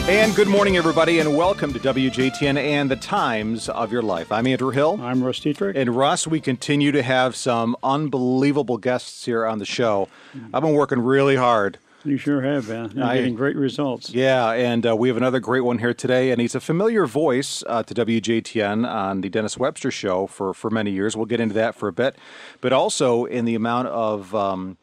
And good morning, everybody, and welcome to WJTN and the Times of Your Life. I'm Andrew Hill. I'm Russ Dietrich. And Russ, we continue to have some unbelievable guests here on the show. I've been working really hard. You sure have, man. You're getting great results. Yeah, and we have another great one here today, and he's a familiar voice to WJTN on the Dennis Webster Show for many years. We'll get into that for a bit. But also in the amount of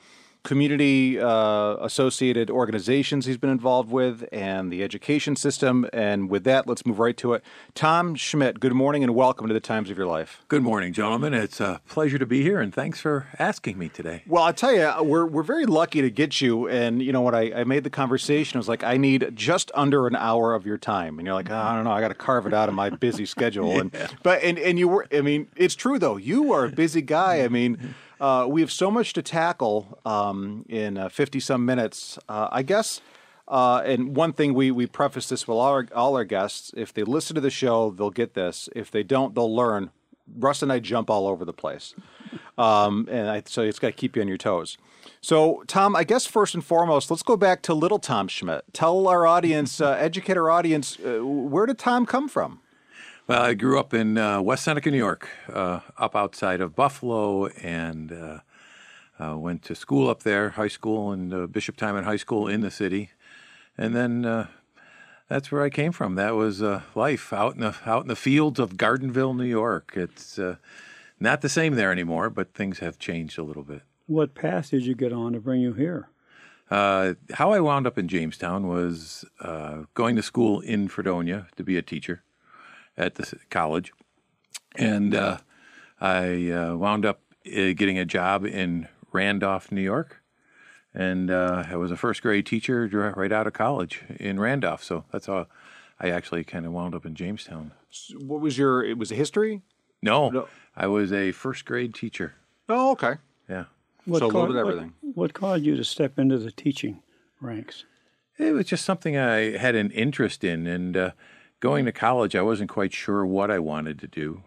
community-associated organizations he's been involved with and the education system. And with that, let's move right to it. Tom Schmidt, good morning and welcome to the Times of Your Life. Good morning, gentlemen. It's a pleasure to be here, and thanks for asking me today. Well, I tell you, we're very lucky to get you. And, you know, when I made the conversation, I was like, I need just under an hour of your time. And you're like, I don't know, I got to carve it out of my busy schedule. Yeah. And you were, I mean, it's true, though. You are a busy guy. I mean, we have so much to tackle in 50-some minutes. I guess, and one thing we preface this with all our guests, if they listen to the show, they'll get this. If they don't, they'll learn. Russ and I jump all over the place. So it's got to keep you on your toes. So, Tom, I guess first and foremost, let's go back to little Tom Schmidt. Tell our audience, educate our audience, where did Tom come from? Well, I grew up in West Seneca, New York, up outside of Buffalo, and went to school up there, high school, and Bishop Timon High School in the city. And then that's where I came from. That was life out in the fields of Gardenville, New York. It's not the same there anymore, but things have changed a little bit. What path did you get on to bring you here? How I wound up in Jamestown was going to school in Fredonia to be a teacher at the college, and I wound up getting a job in Randolph, New York, and I was a first grade teacher right out of college in Randolph. So that's how I actually kind of wound up in Jamestown. What was it was history? No, I was a first grade teacher. Oh, okay. Yeah. So a little bit of everything. What caused you to step into the teaching ranks? It was just something I had an interest in, and going to college, I wasn't quite sure what I wanted to do,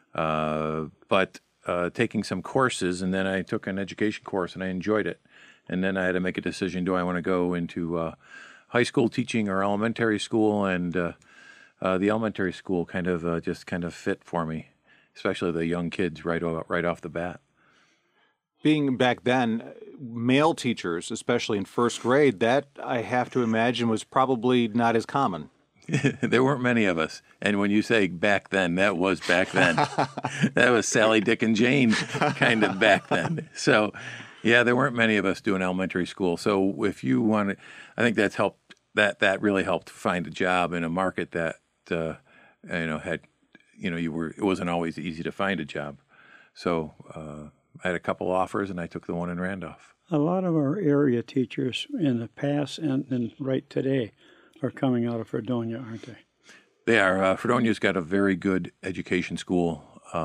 but taking some courses, and then I took an education course, and I enjoyed it. And then I had to make a decision, do I want to go into high school teaching or elementary school? And the elementary school kind of fit for me, especially the young kids right off the bat. Being back then, male teachers, especially in first grade, that I have to imagine was probably not as common. There weren't many of us. And when you say back then, that was back then. That was Sally, Dick, and Jane kind of back then. So, yeah, there weren't many of us doing elementary school. So if you wanted, I think that's helped. That really helped find a job in a market that had, it wasn't always easy to find a job. So I had a couple offers, and I took the one in Randolph. A lot of our area teachers in the past and right today are coming out of Fredonia, aren't they? They are. Fredonia's got a very good education school.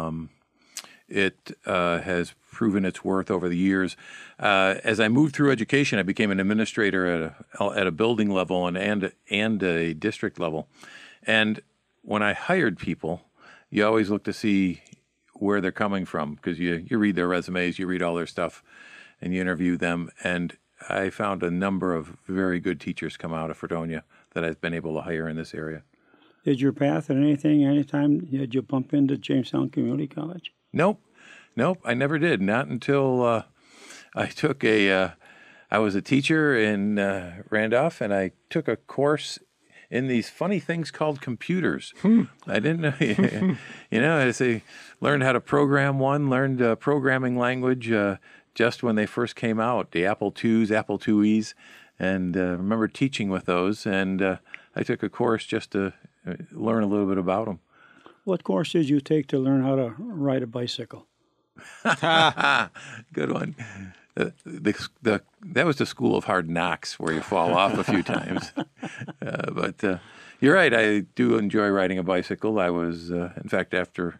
It has proven its worth over the years. As I moved through education, I became an administrator at a building level and a district level. And when I hired people, you always look to see where they're coming from, because you read their resumes, you read all their stuff, and you interview them. And I found a number of very good teachers come out of Fredonia that I've been able to hire in this area. Did your path at anytime did you bump into Jamestown Community College? Nope, I never did. Not until I took I was a teacher in Randolph, and I took a course in these funny things called computers. I didn't know, I learned how to program learned programming language just when they first came out, the Apple IIs, Apple IIes, and remember teaching with those. And I took a course just to learn a little bit about them. What course did you take to learn how to ride a bicycle? Good one. That was the school of hard knocks, where you fall off a few times. But you're right. I do enjoy riding a bicycle. I was, in fact, after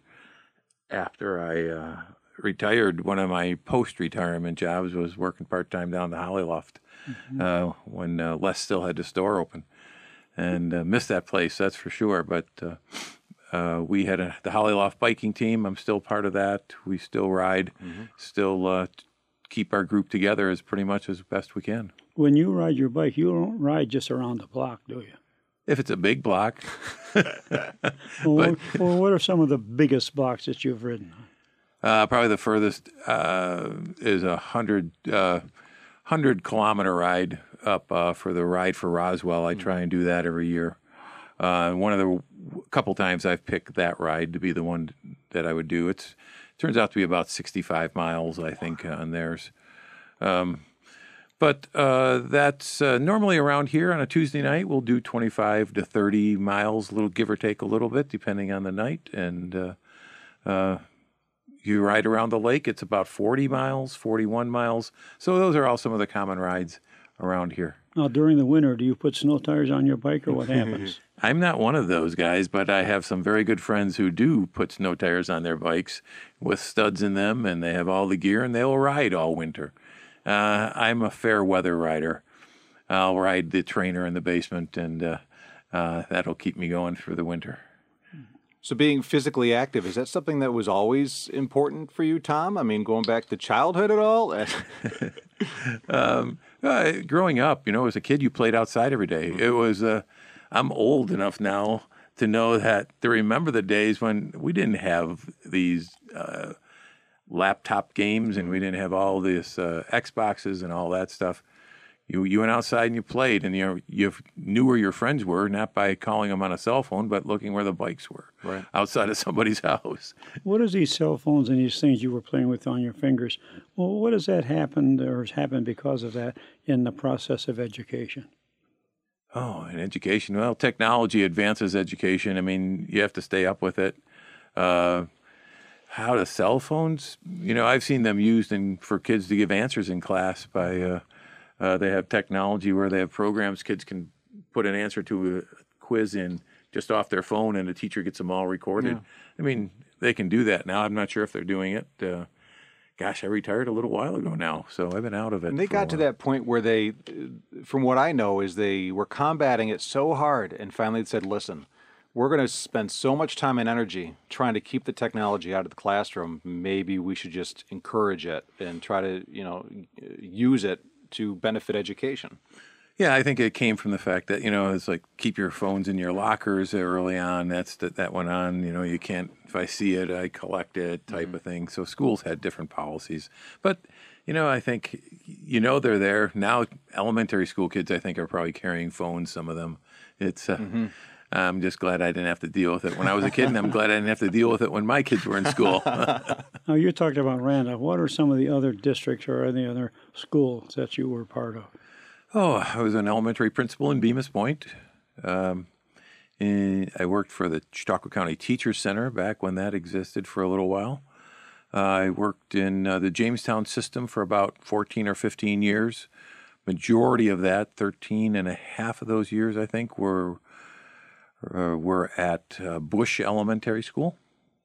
I retired, one of my post-retirement jobs was working part-time down the Holly Loft when Les still had the store open, and missed that place, that's for sure. But we had the Holly Loft biking team. I'm still part of that. We still ride, still keep our group together as pretty much as best we can. When you ride your bike, you don't ride just around the block, do you? if it's a big block. Well, what are some of the biggest blocks that you've ridden? Probably the furthest is a 100-kilometer ride up for the Ride for Roswell. I try and do that every year. Couple times I've picked that ride to be the one that I would do. It turns out to be about 65 miles, I think, on theirs. But that's normally around here on a Tuesday night. We'll do 25 to 30 miles, give or take a little bit, depending on the night. And you ride around the lake. It's about 40 miles, 41 miles. So those are all some of the common rides around here. Now, during the winter, do you put snow tires on your bike, or what happens? I'm not one of those guys, but I have some very good friends who do put snow tires on their bikes with studs in them, and they have all the gear, and they'll ride all winter. I'm a fair weather rider. I'll ride the trainer in the basement, and that'll keep me going through the winter. So being physically active, is that something that was always important for you, Tom? I mean, going back to childhood at all? Growing up, as a kid, you played outside every day. It was, I'm old enough now to know to remember the days when we didn't have these laptop games and we didn't have all this Xboxes and all that stuff. You went outside and you played, and you knew where your friends were, not by calling them on a cell phone, but looking where the bikes were outside of somebody's house. What is these cell phones and these things you were playing with on your fingers? Well, what has that happened or has happened because of that in the process of education? Oh, in education, well, technology advances education. I mean, you have to stay up with it. How do cell phones? I've seen them used for kids to give answers in class by. They have technology where they have programs. Kids can put an answer to a quiz in just off their phone, and the teacher gets them all recorded. Yeah. I mean, they can do that now. I'm not sure if they're doing it. I retired a little while ago now, so I've been out of it. And they got to that point where they, from what I know, is they were combating it so hard, and finally said, listen, we're going to spend so much time and energy trying to keep the technology out of the classroom. Maybe we should just encourage it and try to, use it to benefit education. Yeah, I think it came from the fact that, it's like keep your phones in your lockers early on. That went on. You can't, if I see it, I collect it type of thing. So schools had different policies. But, I think, they're there. Now elementary school kids, I think, are probably carrying phones, some of them. It's I'm just glad I didn't have to deal with it when I was a kid, and I'm glad I didn't have to deal with it when my kids were in school. Now, you talked about Randolph. What are some of the other districts or any other schools that you were part of? Oh, I was an elementary principal in Bemis Point. I worked for the Chautauqua County Teachers Center back when that existed for a little while. I worked in the Jamestown system for about 14 or 15 years. Majority of that, 13 and a half of those years, I think, were at Bush Elementary School.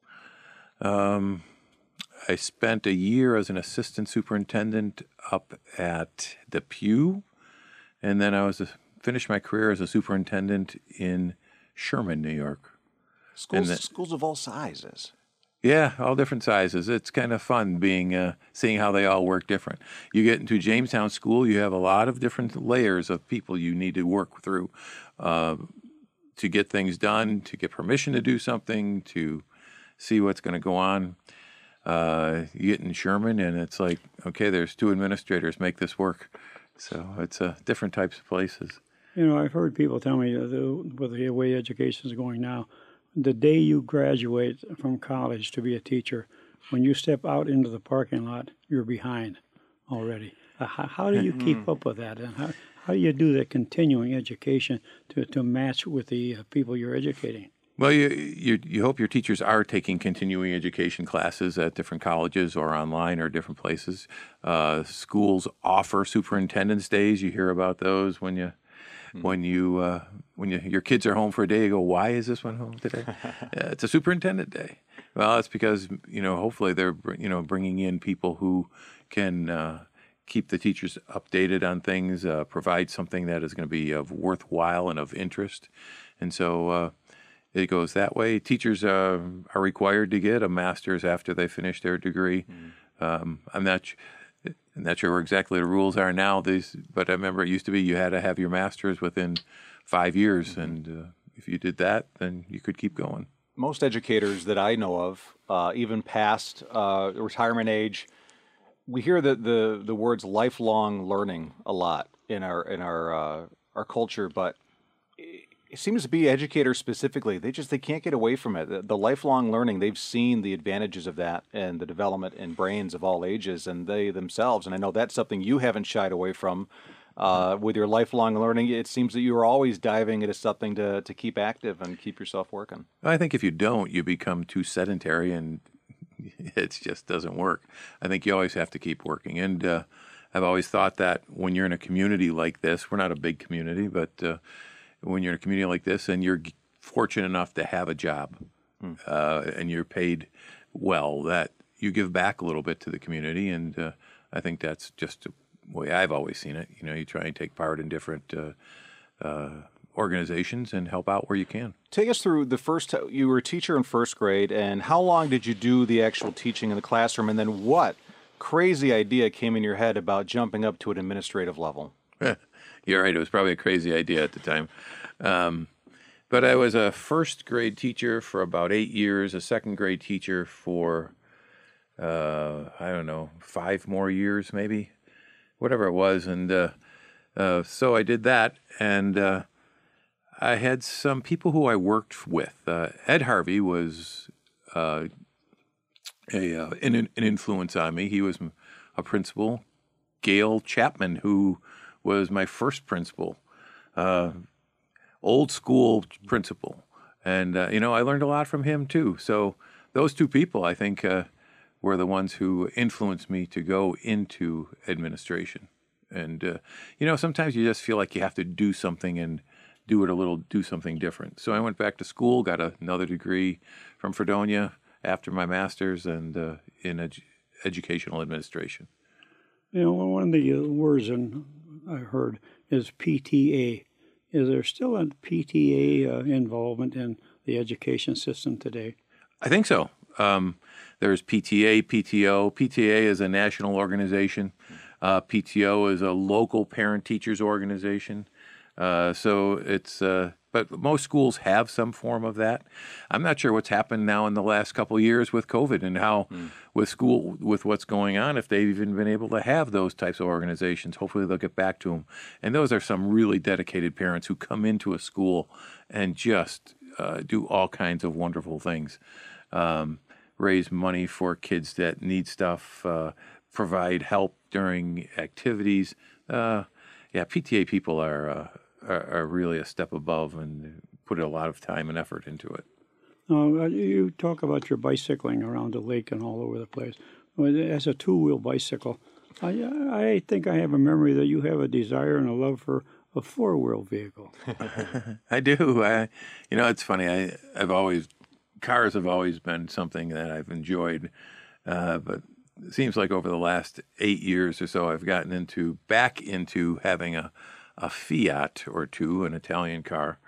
I spent a year as an assistant superintendent up at Depew, and then I finished my career as a superintendent in Sherman, New York. Schools of all sizes. Yeah, all different sizes. It's kind of fun seeing how they all work different. You get into Jamestown School, you have a lot of different layers of people you need to work through to get things done, to get permission to do something, to see what's going to go on. You get in Sherman, and it's like, okay, there's 2 administrators, make this work. So it's different types of places. I've heard people tell me with the way education is going now, the day you graduate from college to be a teacher, when you step out into the parking lot, you're behind already. How do you keep up with that? And how do you do that continuing education to match with the people you're educating? Well, you hope your teachers are taking continuing education classes at different colleges or online or different places. Schools offer superintendent's days. You hear about those when your kids are home for a day. You go, why is this one home today? It's a superintendent day. Well, it's because hopefully they're bringing in people who can keep the teachers updated on things, provide something that is going to be of worthwhile and of interest, and so. It goes that way. Teachers are required to get a master's after they finish their degree. I'm not. I'm not sure where exactly the rules are now. But I remember it used to be you had to have your master's within 5 years, and if you did that, then you could keep going. Most educators that I know of, even past retirement age, we hear the words lifelong learning a lot in our culture, but it seems to be educators specifically. They can't get away from it. The lifelong learning, they've seen the advantages of that and the development in brains of all ages, and they themselves. And I know that's something you haven't shied away from with your lifelong learning. It seems that you are always diving into something to keep active and keep yourself working. I think if you don't, you become too sedentary, and it just doesn't work. I think you always have to keep working. And I've always thought that when you're in a community like this, we're not a big community, but when you're in a community like this and you're fortunate enough to have a job and you're paid well, that you give back a little bit to the community. And I think that's just the way I've always seen it. You try and take part in different organizations and help out where you can. Take us through you were a teacher in first grade, and how long did you do the actual teaching in the classroom? And then what crazy idea came in your head about jumping up to an administrative level? You're right. It was probably a crazy idea at the time. But I was a first grade teacher for about 8 years, a second grade teacher for, 5 more years, maybe, whatever it was. And so I did that. And I had some people who I worked with. Ed Harvey was an influence on me. He was a principal. Gail Chapman, who was my first principal, old school principal. And, I learned a lot from him, too. So those two people, I think, were the ones who influenced me to go into administration. And, sometimes you just feel like you have to do something and do something different. So I went back to school, got another degree from Fredonia after my master's and in educational administration. One of the words I heard is PTA. Is there still a PTA involvement in the education system today? I think so. There's PTA, PTO. PTA is a national organization. PTO is a local parent-teachers organization. So it's, but most schools have some form of that. I'm not sure what's happened now in the last couple of years with COVID and how with what's going on, if they've even been able to have those types of organizations. Hopefully they'll get back to them. And those are some really dedicated parents who come into a school and just do all kinds of wonderful things. Raise money for kids that need stuff, provide help during activities. PTA people are really a step above and put a lot of time and effort into it. You talk about your bicycling around the lake and all over the place. As a two-wheel bicycle, I think I have a memory that you have a desire and a love for a four-wheel vehicle. I do. It's funny. Cars have always been something that I've enjoyed, but it seems like over the last 8 years or so, I've gotten back into having a Fiat or two, an Italian car.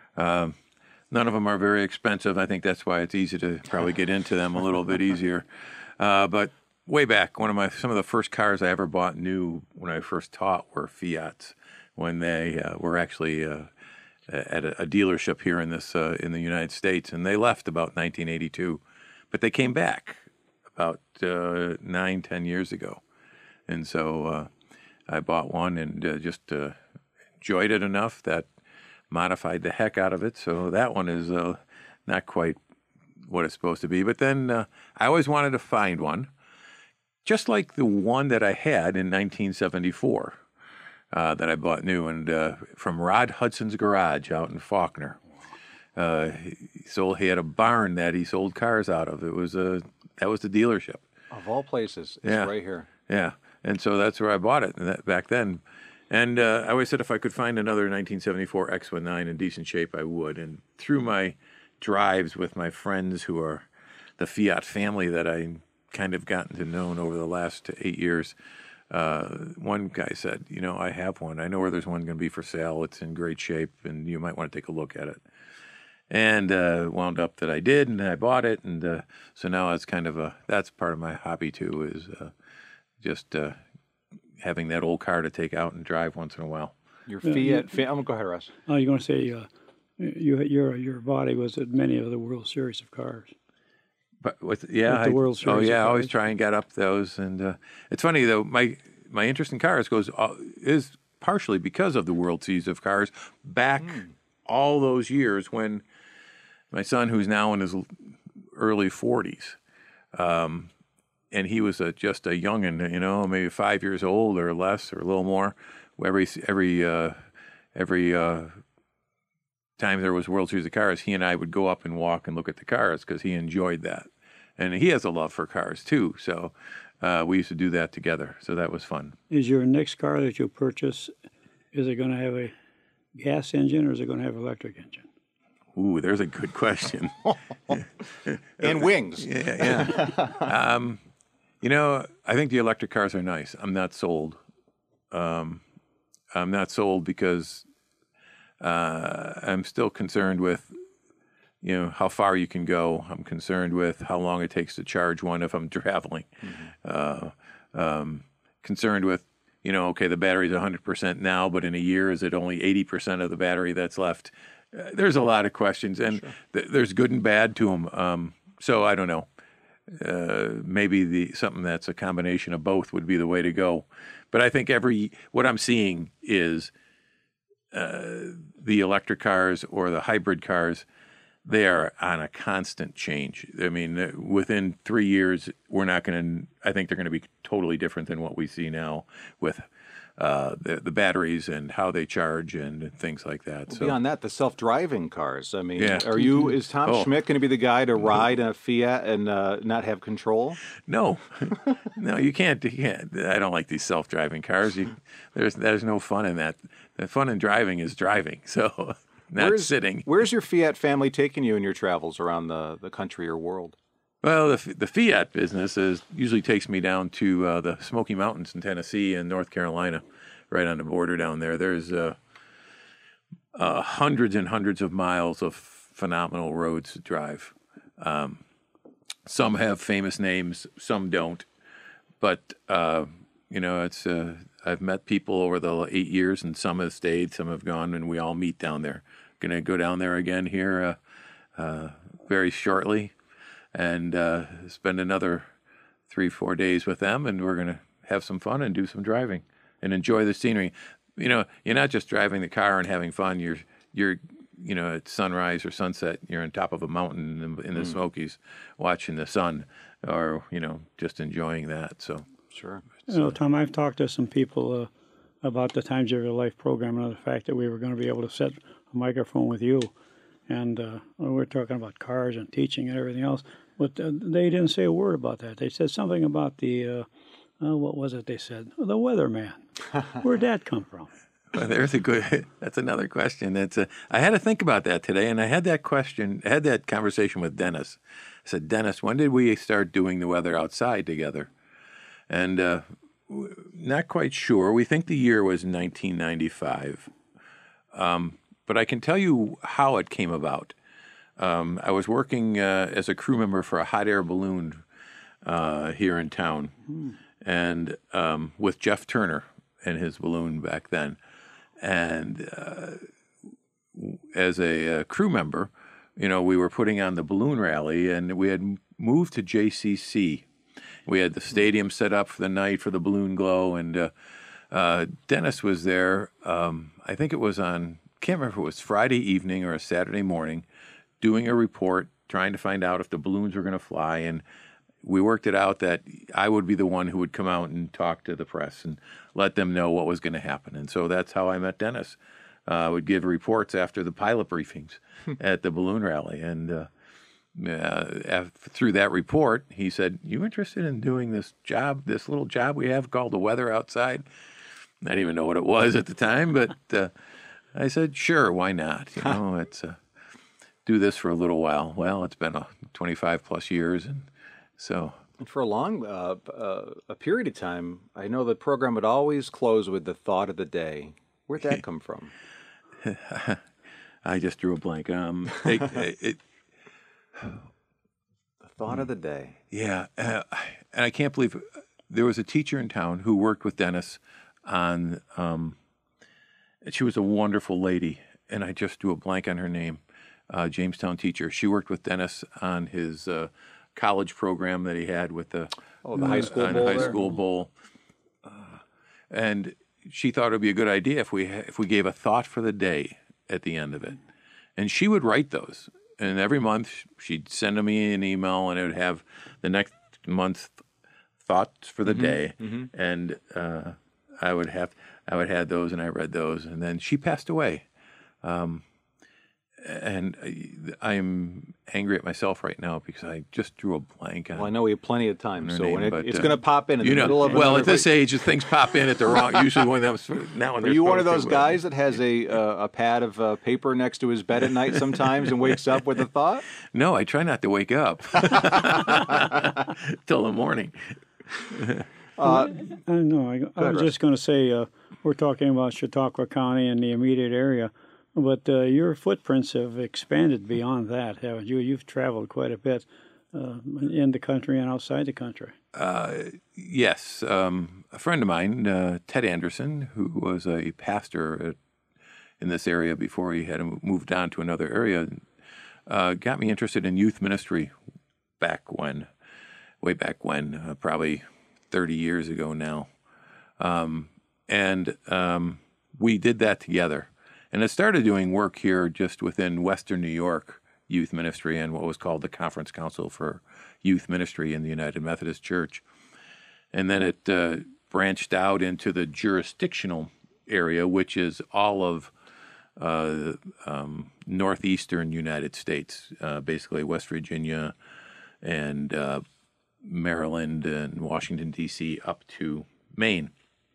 None of them are very expensive. I think that's why it's easy to probably get into them a little bit easier. But way back, some of the first cars I ever bought new when I first taught were Fiats, when they were actually at a dealership here in the United States, and they left about 1982, but they came back about 9-10 years ago, and so I bought one and just enjoyed it enough that modified the heck out of it. So that one is not quite what it's supposed to be. But then I always wanted to find one, just like the one that I had in 1974 that I bought new, and from Rod Hudson's Garage out in Faulkner. He had a barn that he sold cars out of. That was the dealership. Of all places, it's right here. Yeah, and so that's where I bought it back then. And I always said if I could find another 1974 X19 in decent shape, I would. And through my drives with my friends who are the Fiat family that I kind of gotten to know over the last 8 years, one guy said, I have one. I know where there's one going to be for sale. It's in great shape, and you might want to take a look at it. And wound up that I did, and I bought it. And so now it's that's part of my hobby, too, is just having that old car to take out and drive once in a while. Your Fiat. I'm gonna go ahead, Russ. Oh, you're going to say your body was at many of the World Series of cars. But the World Series. I always try and get up those. And it's funny though, my interest in cars is partially because of the World Series of cars back all those years when my son, who's now in his early 40s, and he was just a youngin', maybe 5 years old or less or a little more. Every time there was World Series of cars, he and I would go up and walk and look at the cars because he enjoyed that. And he has a love for cars too, so we used to do that together. So that was fun. Is your next car that you purchase, is it going to have a gas engine or is it going to have an electric engine? Ooh, there's a good question. And wings. Yeah. I think the electric cars are nice. I'm not sold. I'm not sold because I'm still concerned with, how far you can go. I'm concerned with how long it takes to charge one if I'm traveling. Concerned with, okay, the battery's 100% now, but in a year, is it only 80% of the battery that's left? There's a lot of questions, and there's good and bad to them. So I don't know. Maybe something that's a combination of both would be the way to go. But I think what I'm seeing is the electric cars or the hybrid cars, they are on a constant change. I mean, within 3 years, I think they're going to be totally different than what we see now with the batteries and how they charge and things like that. Well, beyond that, the self-driving cars. I mean, Yeah. is Tom Schmidt going to be the guy to ride in a Fiat and not have control? No, no, you can't. I don't like these self-driving cars. There's no fun in that. The fun in driving is driving. So sitting. Where's your Fiat family taking you in your travels around the country or world? Well, the Fiat business usually takes me down to the Smoky Mountains in Tennessee and North Carolina, right on the border down there. There's hundreds and hundreds of miles of phenomenal roads to drive. Some have famous names, some don't. But it's I've met people over the 8 years, and some have stayed, some have gone, and we all meet down there. Going to go down there again here very shortly. And spend another 3-4 days with them, and we're going to have some fun and do some driving and enjoy the scenery. You're not just driving the car and having fun. You're at sunrise or sunset, you're on top of a mountain in the Smokies, watching the sun, or just enjoying that. So sure. Tom, I've talked to some people about the Times of Your Life program and the fact that we were going to be able to set a microphone with you. And we're talking about cars and teaching and everything else. But they didn't say a word about that. They said something about the, what was it they said? The weatherman. Where'd that come from? Well, that's another question. I had to think about that today, and I had that conversation with Dennis. I said, Dennis, when did we start doing the weather outside together? And not quite sure. We think the year was 1995. But I can tell you how it came about. I was working as a crew member for a hot air balloon here in town, and with Jeff Turner and his balloon back then. And as a crew member, we were putting on the balloon rally, and we had moved to JCC. We had the stadium set up for the night for the balloon glow, and Dennis was there. I think it was can't remember if it was Friday evening or a Saturday morning, doing a report, trying to find out if the balloons were going to fly. And we worked it out that I would be the one who would come out and talk to the press and let them know what was going to happen. And so that's how I met Dennis. I would give reports after the pilot briefings at the balloon rally. And through that report, he said, "You interested in doing this little job we have called the weather outside?" I didn't even know what it was at the time, but I said, "Sure, why not? It's do this for a little while." Well, it's been 25 plus years, and so. And for a long a period of time, I know the program would always close with the thought of the day. Where'd that come from? I just drew a blank. The thought of the day. Yeah, and I can't believe there was a teacher in town who worked with Dennis on. She was a wonderful lady, and I just drew a blank on her name. Jamestown teacher. She worked with Dennis on his college program that he had with the high school bowl. High school bowl, and she thought it would be a good idea if we gave a thought for the day at the end of it, and she would write those. And every month she'd send me an email, and it would have the next month's thoughts for the day, and I would have those, and I read those, and then she passed away. And I'm angry at myself right now because I just drew a blank on. Well, I know we have plenty of time, so name, it's going to pop in the middle of. Well, at this age, things pop in at the wrong. Usually, when that now and are you one of those guys that has a pad of paper next to his bed at night sometimes and wakes up with a thought? No, I try not to wake up till the morning. I was just going to say we're talking about Chautauqua County and the immediate area. But your footprints have expanded beyond that, haven't you? You've traveled quite a bit in the country and outside the country. Yes. A friend of mine, Ted Anderson, who was a pastor in this area before he had moved on to another area, got me interested in youth ministry way back when, probably 30 years ago now. And we did that together. And I started doing work here just within Western New York youth ministry and what was called the Conference Council for Youth Ministry in the United Methodist Church. And then it branched out into the jurisdictional area, which is all of northeastern United States, basically West Virginia and Maryland and Washington, D.C., up to Maine.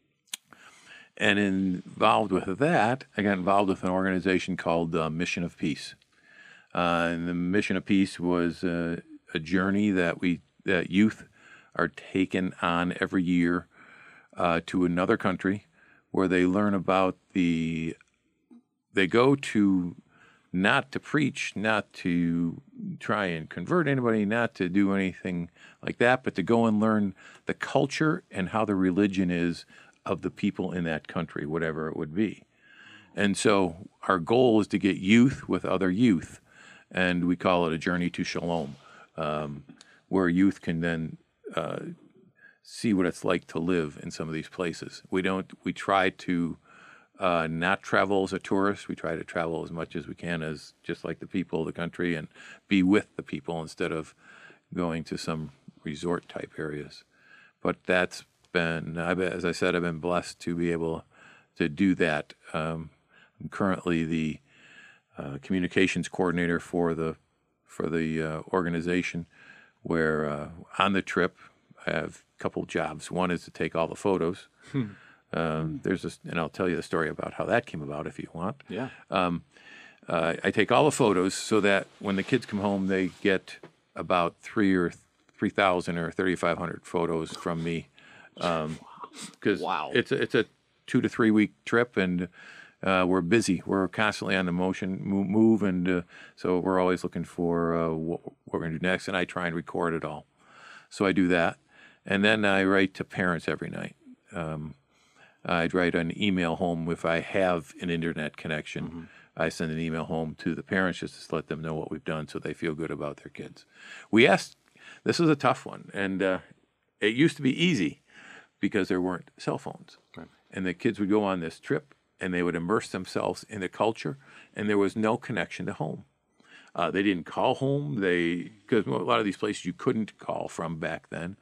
And involved with that, I got involved with an organization called Mission of Peace. And the Mission of Peace was a journey that youth are taken on every year to another country where they learn about they go to not to preach, not to try and convert anybody, not to do anything like that, but to go and learn the culture and how the religion is of the people in that country, whatever it would be. And so our goal is to get youth with other youth, and we call it a journey to shalom, where youth can then see what it's like to live in some of these places. We try to not travel as a tourist. We try to travel as much as we can as just like the people of the country and be with the people instead of going to some resort type areas. But that's been, as I said, I've been blessed to be able to do that. I'm currently the communications coordinator for the organization, where on the trip I have a couple jobs. One is to take all the photos. And I'll tell you the story about how that came about if you want. Yeah. I take all the photos so that when the kids come home, they get about 3,000 or 3,500 photos from me. Because it's a 2 to 3 week trip, and we're busy. We're constantly on the move, and so we're always looking for what we're going to do next. And I try and record it all. So I do that, and then I write to parents every night. I'd write an email home if I have an internet connection. Mm-hmm. I send an email home to the parents just to let them know what we've done so they feel good about their kids. This is a tough one, and it used to be easy because there weren't cell phones. Right. And the kids would go on this trip, and they would immerse themselves in the culture, and there was no connection to home. They didn't call home, because a lot of these places you couldn't call from back then.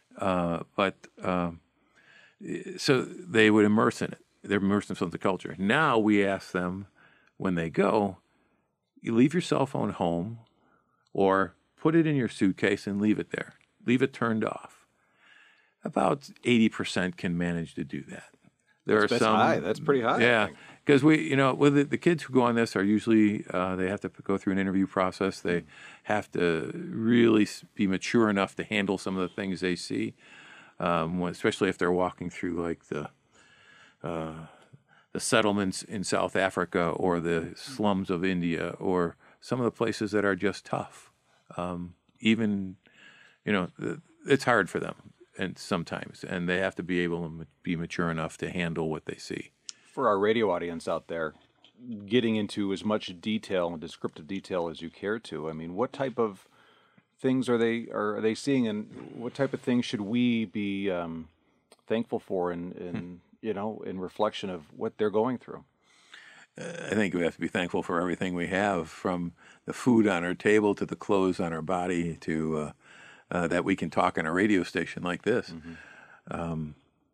So they would immerse in it. They immerse themselves in the culture. Now we ask them, when they go, you leave your cell phone home or put it in your suitcase and leave it there. Leave it turned off. About 80% can manage to do that. That's high. That's pretty high. Yeah, because with the kids who go on this are usually they have to go through an interview process. They have to really be mature enough to handle some of the things they see, especially if they're walking through like the settlements in South Africa or the slums of India or some of the places that are just tough. It's hard for them. and sometimes, and they have to be able to be mature enough to handle what they see. For our radio audience out there, getting into as much detail and descriptive detail as you care to, I mean, what type of things are they seeing, and what type of things should we be thankful for in reflection of what they're going through? I think we have to be thankful for everything we have, from the food on our table to the clothes on our body to that we can talk on a radio station like this. Mm-hmm.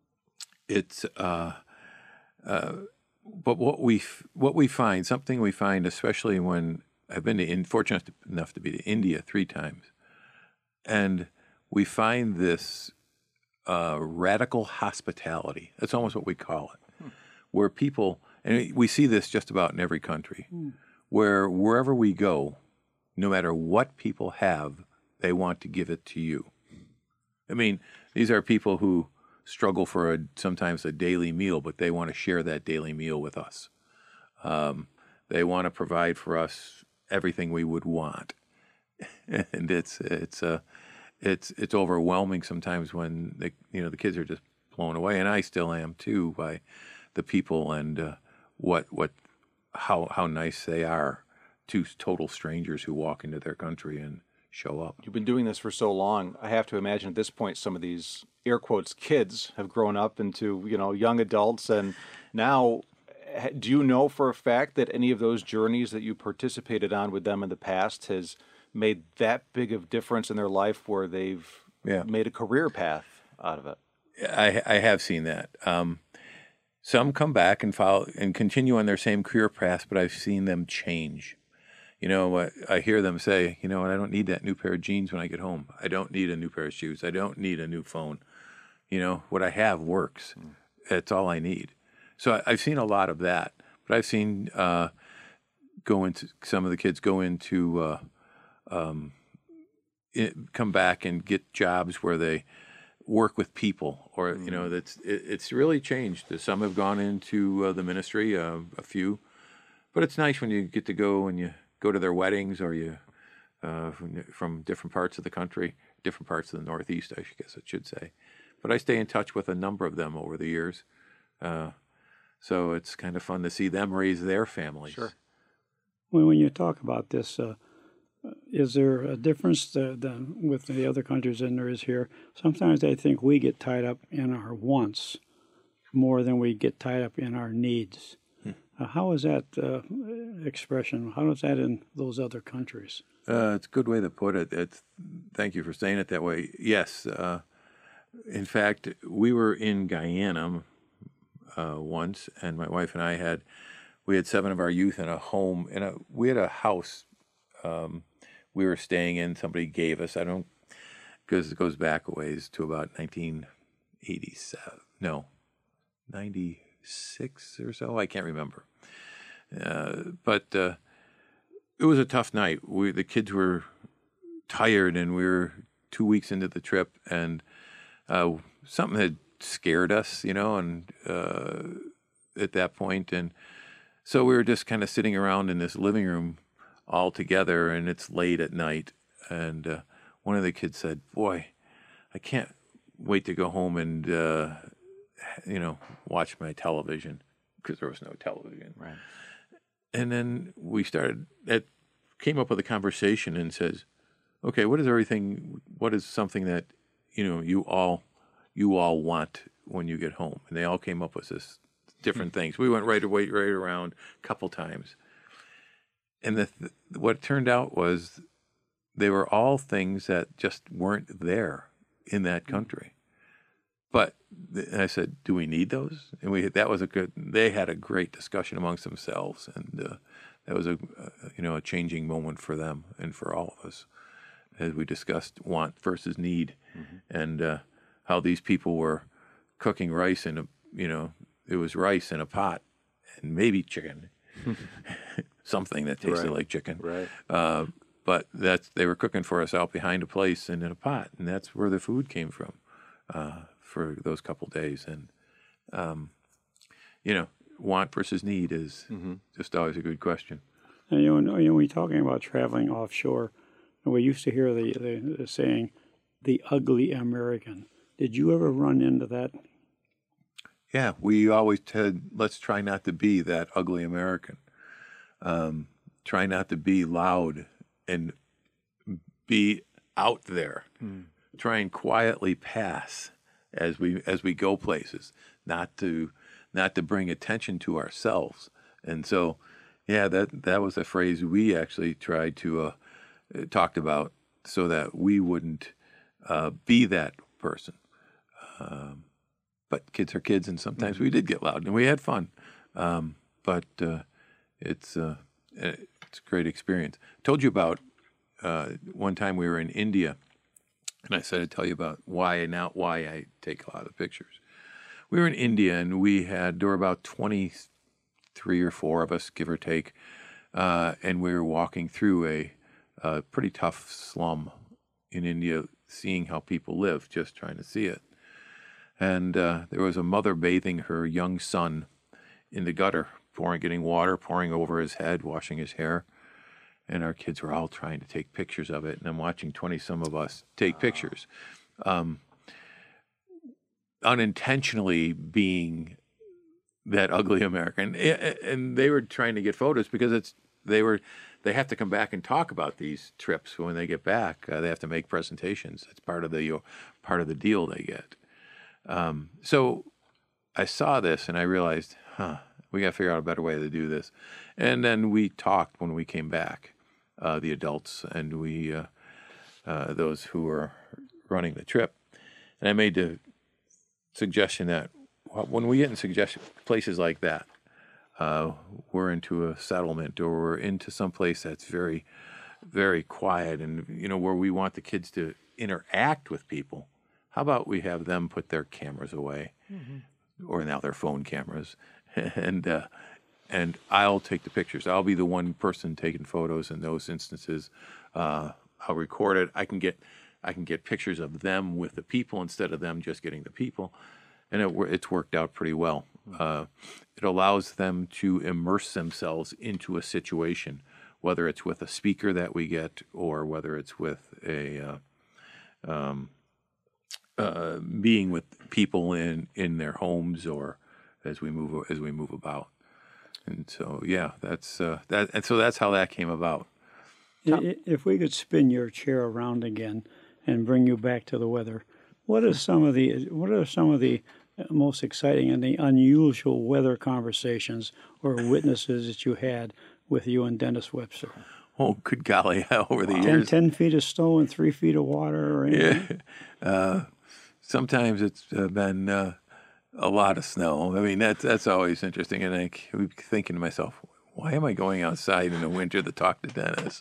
But what we find, something we find, especially when I've been fortunate enough to be to India 3 times, and we find this radical hospitality. That's almost what we call it, where people, and we see this just about in every country, where wherever we go, no matter what people have, they want to give it to you. I mean, these are people who struggle for sometimes a daily meal, but they want to share that daily meal with us. They want to provide for us everything we would want, and it's overwhelming sometimes when the kids are just blown away, and I still am too, by the people and how nice they are to total strangers who walk into their country and show up. You've been doing this for so long. I have to imagine at this point some of these air quotes kids have grown up into young adults, and now do you know for a fact that any of those journeys that you participated on with them in the past has made that big of difference in their life where they've made a career path out of it? I have seen that. Some come back and follow and continue on their same career path, but I've seen them change. I hear them say, I don't need that new pair of jeans when I get home. I don't need a new pair of shoes. I don't need a new phone. What I have works. That's all I need. So I've seen a lot of that, but I've seen some of the kids go into come back and get jobs where they work with people, or it's really changed. Some have gone into the ministry, a few, but it's nice when you get to go and you go to their weddings, or you from different parts of the country, different parts of the Northeast, I guess I should say. But I stay in touch with a number of them over the years, so it's kind of fun to see them raise their families. Sure. When you talk about this, is there a difference than with the other countries than there is here? Sometimes I think we get tied up in our wants more than we get tied up in our needs. How is that expression? How is that in those other countries? It's a good way to put it. Thank you for saying it that way. Yes. In fact, we were in Guyana once, and my wife and I we had 7 of our youth in a home, we had a house we were staying in. Somebody gave us, because it goes back a ways to about 1987, no, 96 or so, I can't remember. But it was a tough night. The kids were tired, and we were 2 weeks into the trip, and something had scared us, and at that point, and so we were just kind of sitting around in this living room all together, and it's late at night, and one of the kids said, "Boy, I can't wait to go home and watch my television," because there was no television. Right. And then it came up with a conversation and says, "Okay, what is something that you all want when you get home?" And they all came up with this different things. We went right around a couple times. And what turned out was they were all things that just weren't there in that country. But I said, "Do we need those?" And they had a great discussion amongst themselves, and that was a changing moment for them and for all of us, as we discussed want versus need, and how these people were cooking rice it was rice in a pot and maybe chicken. Something that tasted like chicken. Right. But they were cooking for us out behind a place and in a pot, and that's where the food came from for those couple days. And, want versus need is just always a good question. And, when we're talking about traveling offshore, we used to hear the saying, "the ugly American." Did you ever run into that? Yeah, we always said, let's try not to be that ugly American. Try not to be loud and be out there. Try and quietly pass as we go places, not to bring attention to ourselves. And so, yeah, that was a phrase we actually tried to talked about so that we wouldn't be that person. But kids are kids, and sometimes we did get loud, and we had fun. But it's a great experience. I told you about one time we were in India, and I said I'd tell you about why I take a lot of pictures. We were in India, and there were about 23 or 4 of us, give or take, and we were walking through a pretty tough slum in India, seeing how people live, just trying to see it. And there was a mother bathing her young son in the gutter, getting water, pouring over his head, washing his hair. And our kids were all trying to take pictures of it. And I'm watching 20-some of us take pictures. Unintentionally being that ugly American. And they were trying to get photos because they have to come back and talk about these trips when they get back. They have to make presentations. It's part of the deal they get. So I saw this and I realized, we got to figure out a better way to do this. And then we talked when we came back, the adults and those who were running the trip. And I made the suggestion that when we get in places like that, we're into a settlement or we're into some place that's very, very quiet and, where we want the kids to interact with people. How about we have them put their cameras away, or now their phone cameras, and I'll take the pictures. I'll be the one person taking photos in those instances. I'll record it. I can get pictures of them with the people instead of them just getting the people, and it's worked out pretty well. It allows them to immerse themselves into a situation, whether it's with a speaker that we get or whether it's with a being with people in their homes or as we move about. And so that's that. And so that's how that came about. If we could spin your chair around again and bring you back to the weather, what are some of the most exciting and the unusual weather conversations or witnesses that you had with you and Dennis Webster? Oh, good golly! Over the years, 10 feet of snow and 3 feet of water, or anything? Yeah. Sometimes it's been a lot of snow. I mean, that's always interesting. And I keep thinking to myself, why am I going outside in the winter to talk to Dennis?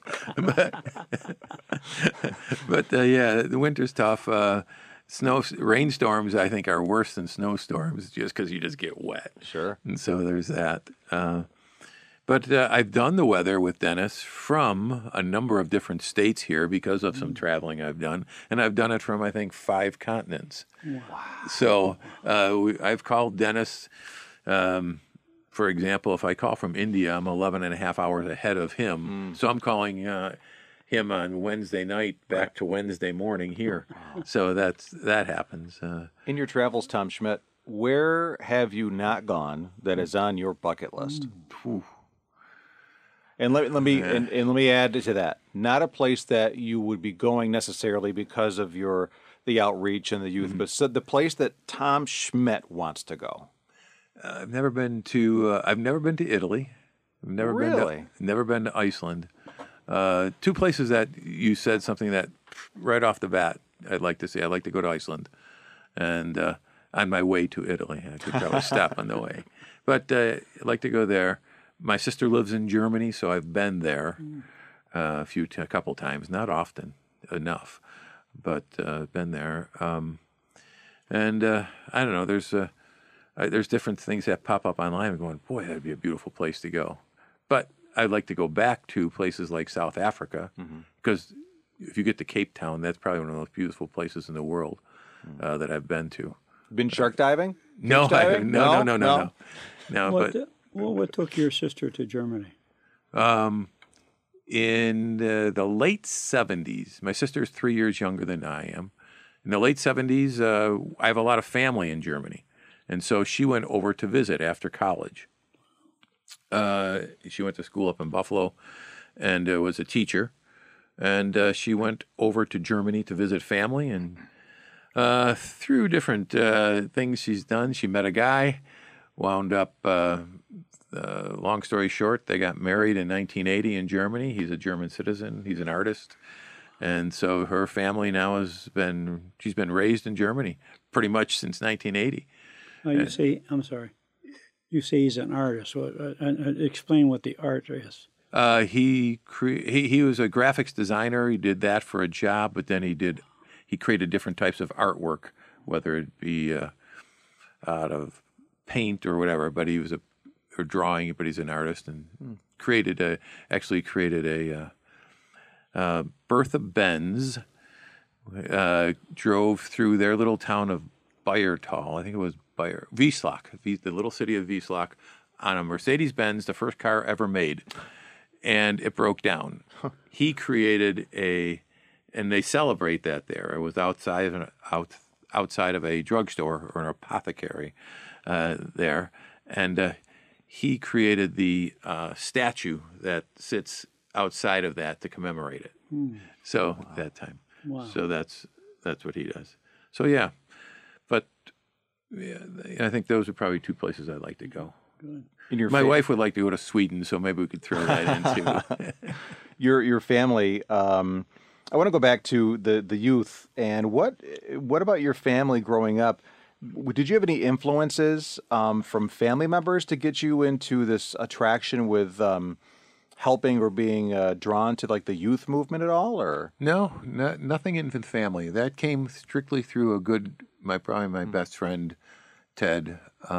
But the winter's tough. Rainstorms, I think, are worse than snowstorms just because you just get wet. Sure. And so there's that. But I've done the weather with Dennis from a number of different states here because of some traveling I've done. And I've done it from, I think, 5 continents. Wow. So I've called Dennis, for example, if I call from India, I'm 11 and a half hours ahead of him. So I'm calling him on Wednesday night back to Wednesday morning here. So that happens. In your travels, Tom Schmidt, where have you not gone that is on your bucket list? And let me add to that. Not a place that you would be going necessarily because of the outreach and the youth, but the place that Tom Schmidt wants to go. I've never been to Italy. I've never been to Iceland. 2 places that you said something that right off the bat I'd like to see. I'd like to go to Iceland, and on my way to Italy, I could probably stop on the way. But I'd like to go there. My sister lives in Germany, so I've been there a couple times, not often enough, but been there. And I don't know. There's different things that pop up online. I'm going, boy, that'd be a beautiful place to go. But I'd like to go back to places like South Africa because if you get to Cape Town, that's probably one of the most beautiful places in the world that I've been to. Been shark diving? No, no. What took your sister to Germany? In the late 70s, my sister's 3 years younger than I am. in the late 70s, I have a lot of family in Germany. And so she went over to visit after college. She went to school up in Buffalo and was a teacher. And she went over to Germany to visit family. And through different things she's done, she met a guy, wound up, long story short, they got married in 1980 in Germany. He's a German citizen. He's an artist. And so her family now she's been raised in Germany pretty much since 1980. You say, I'm sorry, you say he's an artist. Explain what the art is. He was a graphics designer. He did that for a job, but then he created different types of artwork, whether it be out of paint or whatever. But he was or drawing, but he's an artist and created a Bertha Benz drove through their little town of Bayertal. I think it was Wieslach, the little city of Wieslach, on a Mercedes-Benz, the first car ever made, and it broke down. He created and they celebrate that there. It was outside of a drugstore or an apothecary there, and he created the statue that sits outside of that to commemorate it. So that time. Wow. So that's what he does. So yeah, but yeah, I think those are probably two places I'd like to go. Good. My wife would like to go to Sweden, so maybe we could throw that into your family. I want to go back to the youth and what about your family growing up? Did you have any influences from family members to get you into this attraction with helping or being drawn to like the youth movement at all? Or No, nothing in the family. That came strictly through probably my best friend, Ted,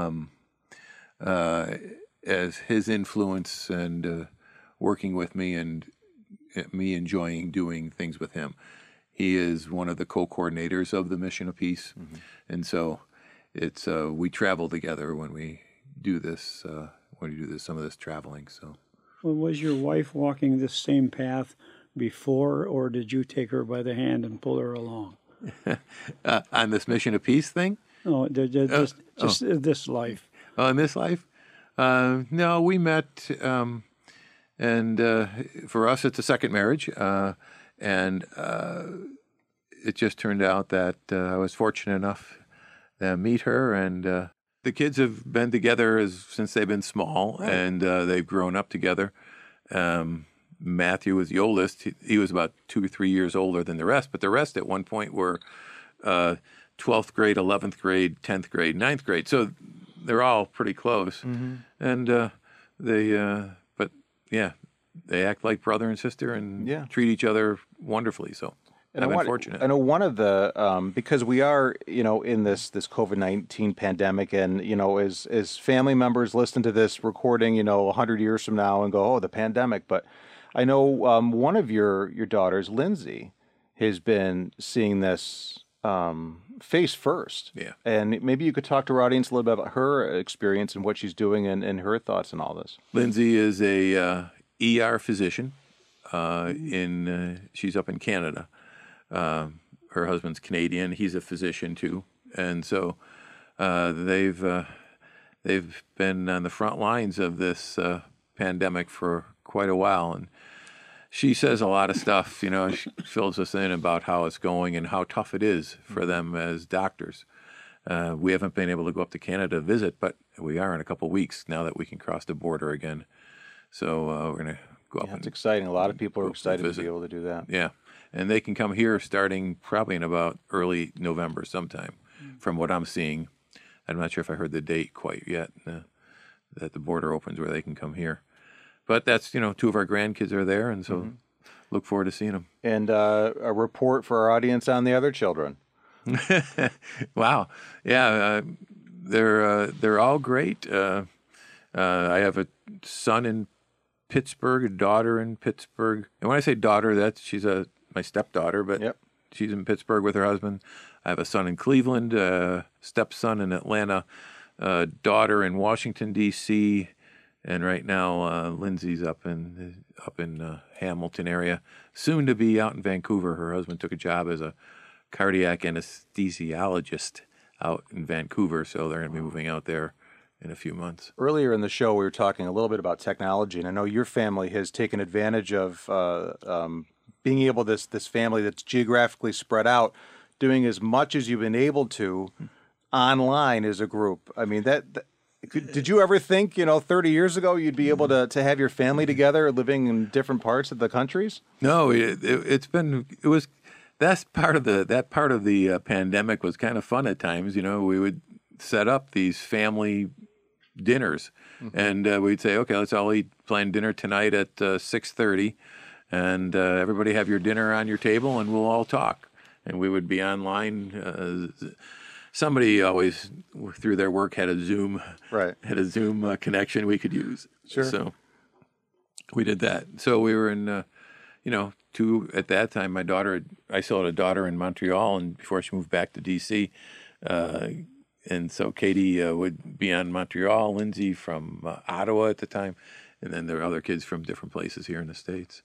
as his influence and working with me and me enjoying doing things with him. He is one of the co-coordinators of the Mission of Peace, and so it's we travel together when we do this. Some of this traveling. So, well, was your wife walking this same path before, or did you take her by the hand and pull her along? On this Mission of Peace thing? No, just this life. Oh, in this life? No, we met, and for us, it's a second marriage, and it just turned out that I was fortunate enough to meet her, and the kids have been together since they've been small, and they've grown up together. Matthew was the oldest. He was about 2 or 3 years older than the rest, but the rest at one point were 12th grade, 11th grade, 10th grade, 9th grade. So they're all pretty close. And they act like brother and sister and treat each other wonderfully. So I've been fortunate. I know one of the because we are in this COVID-19 pandemic, and as family members listen to this recording 100 years from now and go, oh, the pandemic. But I know one of your daughters, Lindsay, has been seeing this face first. Yeah. And maybe you could talk to our audience a little bit about her experience and what she's doing and her thoughts on all this. Lindsay is a ER physician. She's up in Canada. Her husband's Canadian. He's a physician too, and so they've been on the front lines of this pandemic for quite a while. And she says a lot of stuff. She fills us in about how it's going and how tough it is for them as doctors. We haven't been able to go up to Canada to visit, but we are in a couple of weeks now that we can cross the border again. So we're going to go up. It's exciting. A lot of people are excited to be able to do that. Yeah. And they can come here starting probably in about early November sometime, from what I'm seeing. I'm not sure if I heard the date quite yet, that the border opens where they can come here. But that's, 2 of our grandkids are there, and so look forward to seeing them. And a report for our audience on the other children. Wow. Yeah, they're all great. I have a son in Pittsburgh, a daughter in Pittsburgh. And when I say daughter, she's my stepdaughter, but she's in Pittsburgh with her husband. I have a son in Cleveland, a stepson in Atlanta, a daughter in Washington, D.C., and right now Lindsay's up in Hamilton area, soon to be out in Vancouver. Her husband took a job as a cardiac anesthesiologist out in Vancouver, so they're going to be moving out there in a few months. Earlier in the show, we were talking a little bit about technology, and I know your family has taken advantage of being able, this family that's geographically spread out, doing as much as you've been able to online as a group. I mean, did you ever think, 30 years ago you'd be able to have your family together living in different parts of the countries? No, that part of the pandemic was kind of fun at times. We would set up these family dinners, and we'd say, okay, let's all plan dinner tonight at 6:30, and everybody have your dinner on your table, and we'll all talk. And we would be online. Somebody always, through their work, had a Zoom connection we could use. Sure. So we did that. So we were in, at that time, I still had a daughter in Montreal, and before she moved back to D.C., and so Katie would be on Montreal, Lindsay from Ottawa at the time, and then there were other kids from different places here in the States.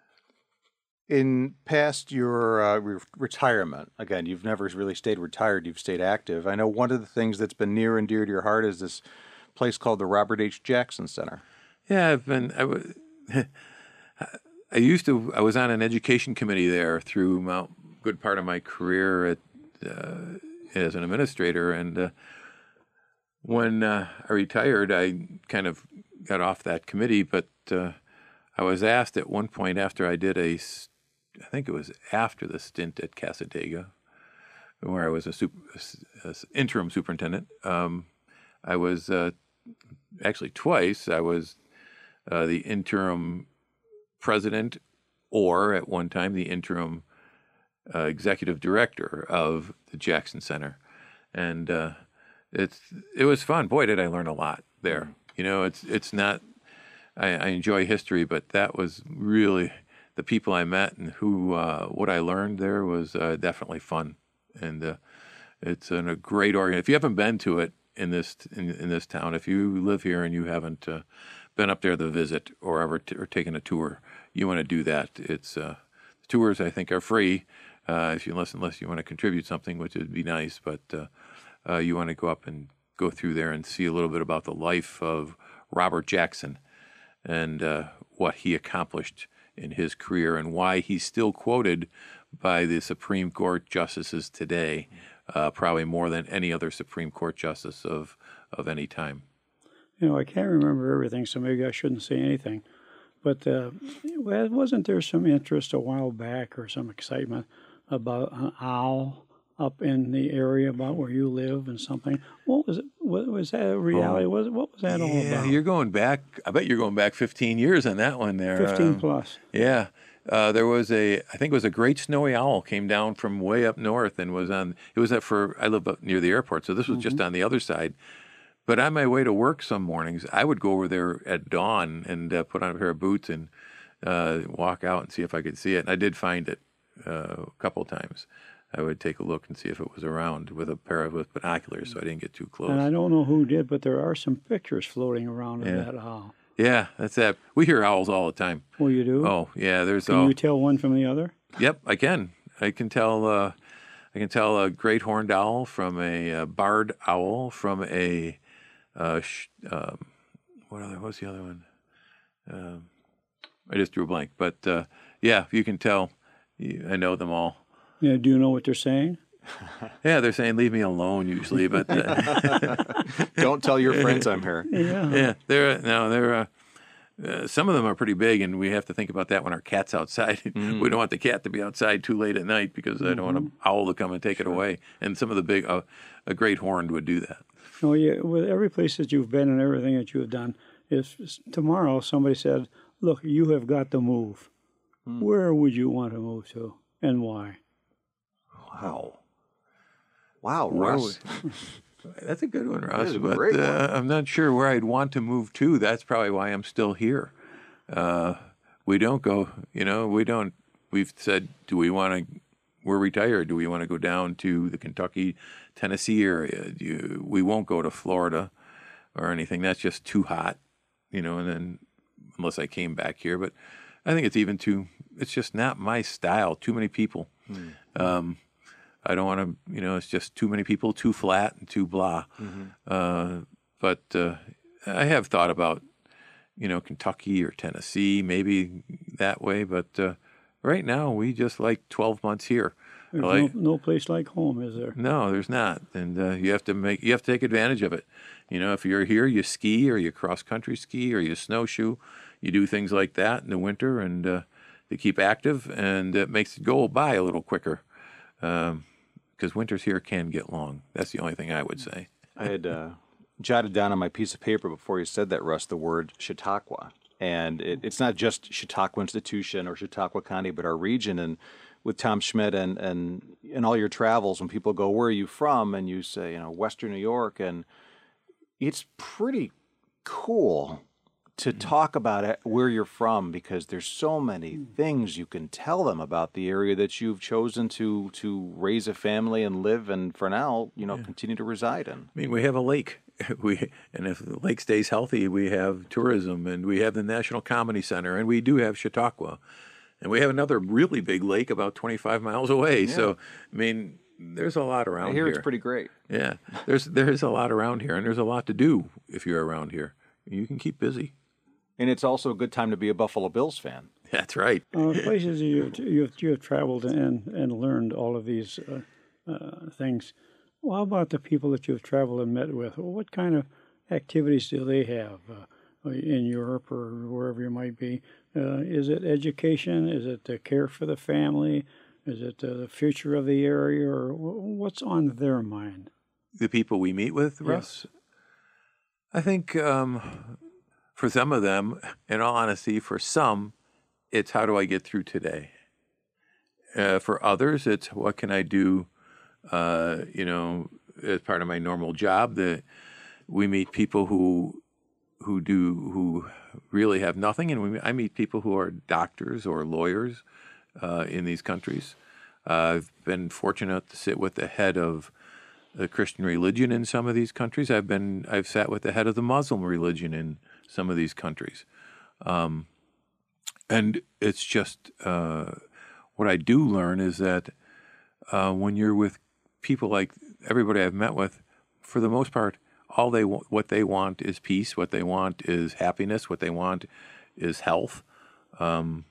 In past your retirement, again, you've never really stayed retired, you've stayed active. I know one of the things that's been near and dear to your heart is this place called the Robert H. Jackson Center. Yeah, I was on an education committee there through a good part of my career as an administrator, and when I retired, I kind of got off that committee, but I was asked at one point after I did I think it was after the stint at Cassadaga, where I was a interim superintendent. I was actually twice. I was the interim president, or at one time the interim executive director of the Jackson Center, and it was fun. Boy, did I learn a lot there. It's not. I enjoy history, but that was really the people I met and what I learned there was definitely fun, and it's a great organ. If you haven't been to it in this town, if you live here and you haven't been up there to visit or ever or taken a tour, you want to do that. It's tours I think are free unless you want to contribute something, which would be nice. But you want to go up and go through there and see a little bit about the life of Robert Jackson and what he accomplished in his career and why he's still quoted by the Supreme Court justices today, probably more than any other Supreme Court justice of any time. I can't remember everything, so maybe I shouldn't say anything. But wasn't there some interest a while back or some excitement about an owl up in the area about where you live and something? What was it? Was that a reality? What was that all about? Yeah, you're going back. I bet you're going back 15 years on that one there. 15 plus. Yeah. There was I think it was a great snowy owl came down from way up north and I live up near the airport, so this was just on the other side. But on my way to work some mornings, I would go over there at dawn and put on a pair of boots and walk out and see if I could see it. And I did find it a couple of times. I would take a look and see if it was around with binoculars, so I didn't get too close. And I don't know who did, but there are some pictures floating around of that owl. Yeah, that's that. We hear owls all the time. Oh, you do? Oh, yeah. Can you tell one from the other? Yep, I can. I can tell a great horned owl from a barred owl from a what's the other one? I just drew a blank. But yeah, you can tell. I know them all. Yeah. Do you know what they're saying? Yeah, they're saying leave me alone usually, but don't tell your friends I'm here. Yeah, they're some of them are pretty big, and we have to think about that when our cat's outside. We don't want the cat to be outside too late at night because I don't want an owl to come and take it away. And some of the big, a great horned would do that. Oh yeah, with every place that you've been and everything that you have done, if tomorrow somebody said, "Look, you have got to move," where would you want to move to, and why? Wow, Russ. That's a good one, Russ. That is a but great one. I'm not sure where I'd want to move to. That's probably why I'm still here. We don't go, we've said, we're retired. Do we want to go down to the Kentucky, Tennessee area? We won't go to Florida or anything. That's just too hot, and then unless I came back here. But I think it's just not my style. Too many people. I don't want to, it's just too many people, too flat and too blah. But I have thought about, Kentucky or Tennessee, maybe that way. But right now, we just like 12 months here. There's no place like home, is there? No, there's not, and you have to take advantage of it. If you're here, you ski or you cross country ski or you snowshoe. You do things like that in the winter, and to keep active, and it makes it go by a little quicker. Because winters here can get long. That's the only thing I would say. I had jotted down on my piece of paper before you said that, Russ, the word Chautauqua, and it's not just Chautauqua Institution or Chautauqua County, but our region. And with Tom Schmidt and in all your travels, when people go, "Where are you from?" and you say, Western New York, and it's pretty cool to talk about it, where you're from, because there's so many things you can tell them about the area that you've chosen to raise a family and live, and for now, continue to reside in. I mean, we have a lake. And if the lake stays healthy, we have tourism, and we have the National Comedy Center, and we do have Chautauqua. And we have another really big lake about 25 miles away. Yeah. So, I mean, there's a lot around here. I hear it's pretty great. Yeah, there's a lot around here, and there's a lot to do if you're around here. You can keep busy. And it's also a good time to be a Buffalo Bills fan. That's right. Places you've traveled and learned all of these things. Well, how about the people that you've traveled and met with? What kind of activities do they have in Europe or wherever you might be? Is it education? Is it the care for the family? Is it the future of the area? Or what's on their mind? The people we meet with, Russ? Yes. I think for some of them, in all honesty, for some, it's how do I get through today? For others, it's what can I do, as part of my normal job. That we meet people who really have nothing, and I meet people who are doctors or lawyers in these countries. I've been fortunate to sit with the head of the Christian religion in some of these countries. I've sat with the head of the Muslim religion in some of these countries, and it's just what I do learn is that when you're with people like everybody I've met with, for the most part, what they want is peace. What they want is happiness. What they want is health, and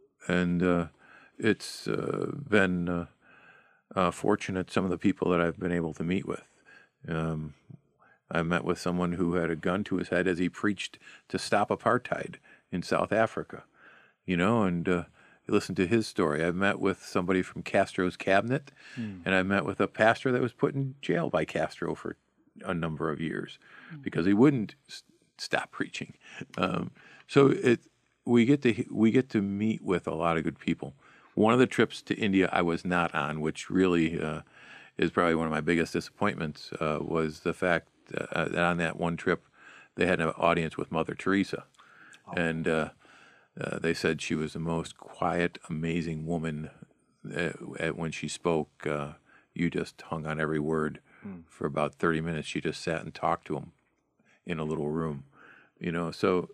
it's been fortunate. Some of the people that I've been able to meet with. I met with someone who had a gun to his head as he preached to stop apartheid in South Africa, and listened to his story. I've met with somebody from Castro's cabinet, and I met with a pastor that was put in jail by Castro for a number of years because he wouldn't stop preaching. So we get to meet with a lot of good people. One of the trips to India I was not on, which really is probably one of my biggest disappointments, was the fact that on that one trip they had an audience with Mother Teresa, and they said she was the most quiet, amazing woman. When she spoke, you just hung on every word. For about 30 minutes, she just sat and talked to him in a little room, So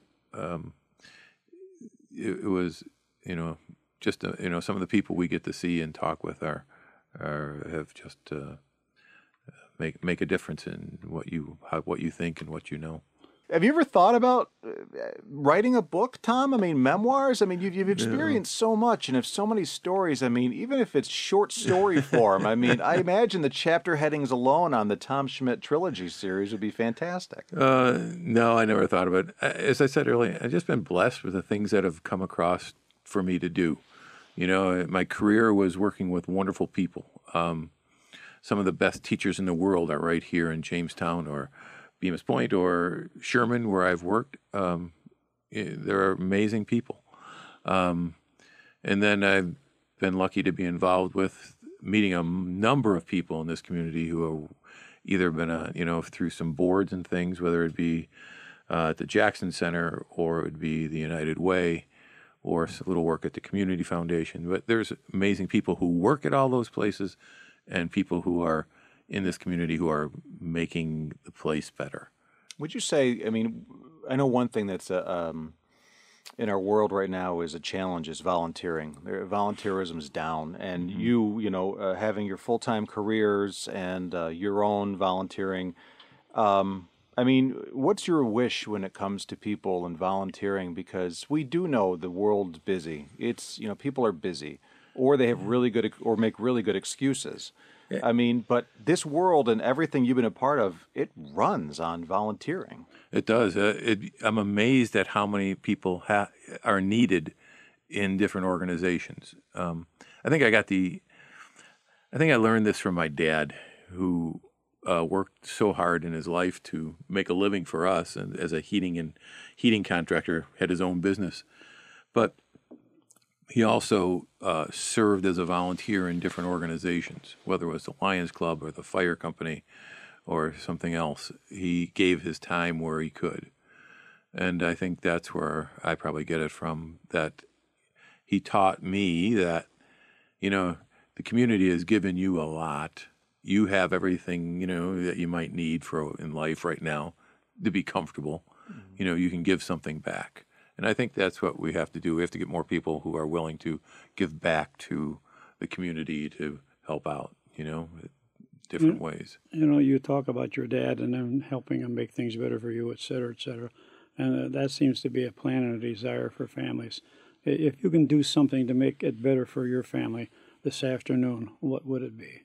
it was, just some of the people we get to see and talk with have just make a difference in what you think and what you know. Have you ever thought about writing a book, Tom? I mean, memoirs? I mean, you've experienced so much and have so many stories. I mean, even if it's short story form, I mean, I imagine the chapter headings alone on the Tom Schmidt trilogy series would be fantastic. No, I never thought of it. As I said earlier, I've just been blessed with the things that have come across for me to do. My career was working with wonderful people. Some of the best teachers in the world are right here in Jamestown or Bemis Point or Sherman, where I've worked. There are amazing people. And then I've been lucky to be involved with meeting a number of people in this community who have either been, through some boards and things, whether it be at the Jackson Center or it would be the United Way or a little work at the Community Foundation. But there's amazing people who work at all those places and people who are in this community who are making the place better. Would you say, I mean, I know one thing that's a in our world right now is a challenge is volunteering. Volunteerism is down, and having your full-time careers and your own volunteering. I mean, what's your wish when it comes to people and volunteering? Because we do know the world's busy. It's, people are busy, or they have really good, or make really good excuses. Yeah. I mean, but this world and everything you've been a part of, it runs on volunteering. It does. I'm amazed at how many people are needed in different organizations. I think I learned this from my dad, who worked so hard in his life to make a living for us, and as a heating contractor, had his own business. But he also served as a volunteer in different organizations, whether it was the Lions Club or the fire company or something else. He gave his time where he could. And I think that's where I probably get it from, that he taught me that, the community has given you a lot. You have everything, that you might need in life right now to be comfortable. Mm-hmm. You can give something back. And I think that's what we have to do. We have to get more people who are willing to give back to the community to help out, different ways. You talk about your dad and then helping him make things better for you, et cetera, et cetera. And that seems to be a plan and a desire for families. If you can do something to make it better for your family this afternoon, what would it be?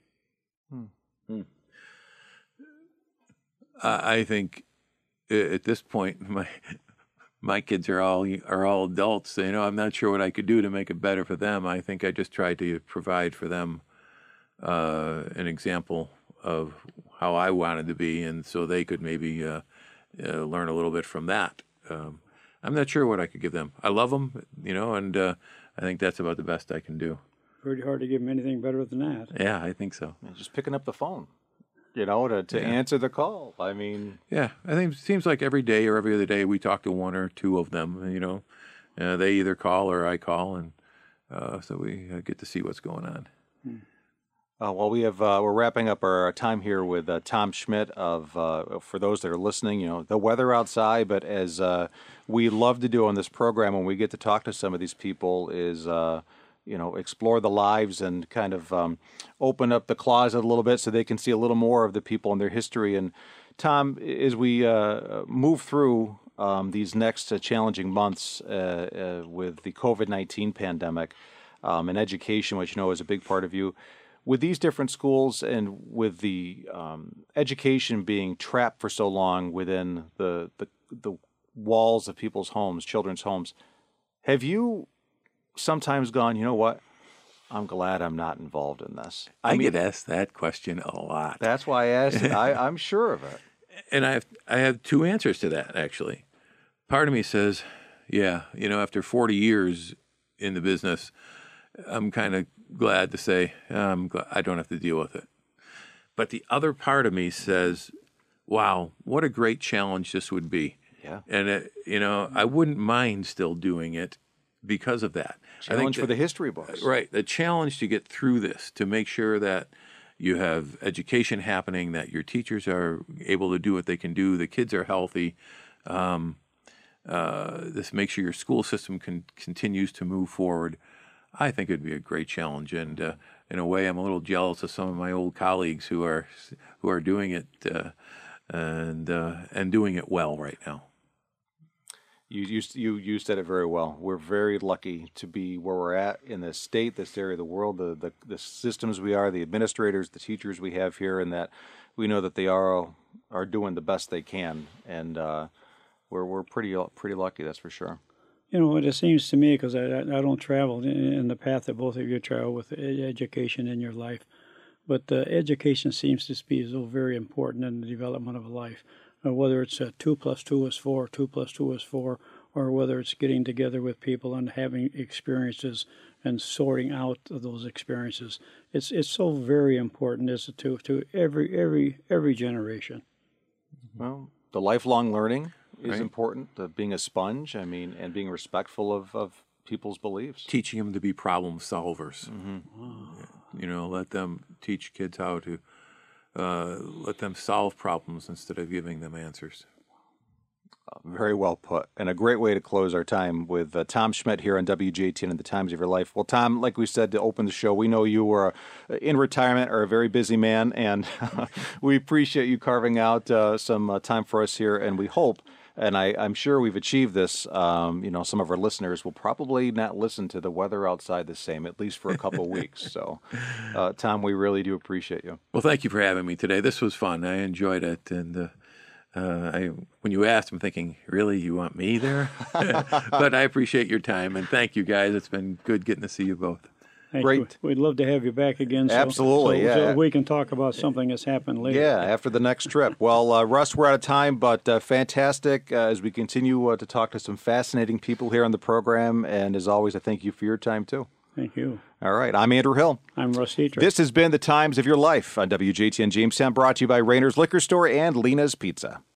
I think at this point, my kids are all adults. I'm not sure what I could do to make it better for them. I think I just tried to provide for them an example of how I wanted to be, and so they could maybe learn a little bit from that. I'm not sure what I could give them. I love them, and I think that's about the best I can do. Pretty hard to give them anything better than that. Yeah, I think so. Just picking up the phone, to answer the call. I mean... Yeah, I think it seems like every day or every other day we talk to one or two of them, they either call or I call, and so we get to see what's going on. Well, we're wrapping up our time here with Tom Schmidt of, for those that are listening, the weather outside, but as we love to do on this program when we get to talk to some of these people is... explore the lives and kind of open up the closet a little bit so they can see a little more of the people and their history. And Tom, as we move through these next challenging months with the COVID-19 pandemic and education, which is a big part of you, with these different schools and with the education being trapped for so long within the walls of people's homes, children's homes, have you sometimes gone, what? I'm glad I'm not involved in this. I get asked that question a lot. That's why I asked it. I'm sure of it. And I have two answers to that, actually. Part of me says, after 40 years in the business, I'm kind of glad to say I don't have to deal with it. But the other part of me says, wow, what a great challenge this would be. Yeah. And, I wouldn't mind still doing it because of that. Challenge for the history books. Right. The challenge to get through this, to make sure that you have education happening, that your teachers are able to do what they can do, the kids are healthy. This makes sure your school system continues to move forward. I think it'd be a great challenge. And in a way, I'm a little jealous of some of my old colleagues who are doing it and doing it well right now. You said it very well. We're very lucky to be where we're at in this state, this area of the world, the systems we are, the administrators, the teachers we have here, and that we know that they are doing the best they can, and we're pretty lucky, that's for sure. What it seems to me, because I don't travel in the path that both of you travel with education in your life, but education seems to be so very important in the development of a life. Whether it's 2 + 2 is 4, 2 + 2 is 4, or whether it's getting together with people and having experiences and sorting out those experiences. It's so very important as to every generation. Well, the lifelong learning is important, being a sponge, and being respectful of people's beliefs. Teaching them to be problem solvers. Mm-hmm. Let them teach kids how to let them solve problems instead of giving them answers. Very well put, and a great way to close our time with Tom Schmidt here on WJTN and the Times of Your Life. Well, Tom, like we said to open the show, we know you were in retirement or a very busy man, and we appreciate you carving out some time for us here, and we hope, and I'm sure we've achieved this, some of our listeners will probably not listen to the weather outside the same, at least for a couple weeks. So, Tom, we really do appreciate you. Well, thank you for having me today. This was fun. I enjoyed it, and when you asked, I'm thinking, really, you want me there? But I appreciate your time, and thank you, guys. It's been good getting to see you both. Great. You. We'd love to have you back again. Absolutely, so we can talk about something that's happened later. Yeah, after the next trip. Well, Russ, we're out of time, but fantastic as we continue to talk to some fascinating people here on the program. And as always, I thank you for your time, too. Thank you. All right. I'm Andrew Hill. I'm Russ Dietrich. This has been The Times of Your Life on WJTN Jamestown, brought to you by Rainer's Liquor Store and Lena's Pizza.